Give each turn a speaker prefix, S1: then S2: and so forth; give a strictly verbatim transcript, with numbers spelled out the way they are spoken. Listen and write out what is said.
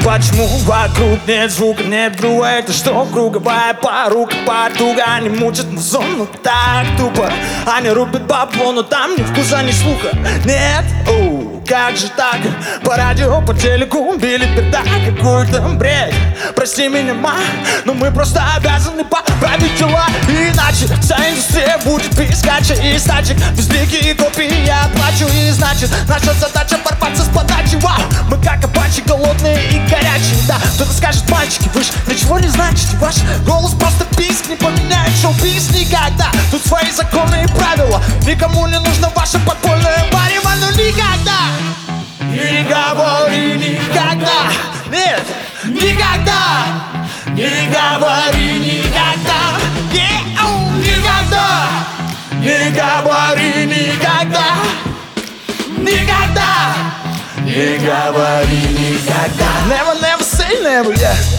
S1: Почему вокруг нет звука, нет грува? Это что, круговая порука, потуга? Они мучат музон, так тупо. Они рубят бабло, но там ни вкуса, ни слуха нет. Оу, как же так? По радио, по телеку били перда, какой-то бред. Прости меня, ма, но мы просто обязаны поправить дела. Иначе вся индустрия будет пискача и стачек. Безликие копии я плачу. И значит, наша задача порваться с подачи. Вау, мы как апачи, голодные и горячие. Да, кто-то скажет: мальчики, вы ж ничего не значите. Ваш голос просто писк, не поменяет шоу-биз никогда. Тут свои законы и правила, никому не нужно ваше подпольное варево. Ну никогда, не говори никогда. Нет, никогда, не говори никогда. Yeah, oh, никогда, не говори никогда. Никогда, не говори никогда. Never, never say never, yeah.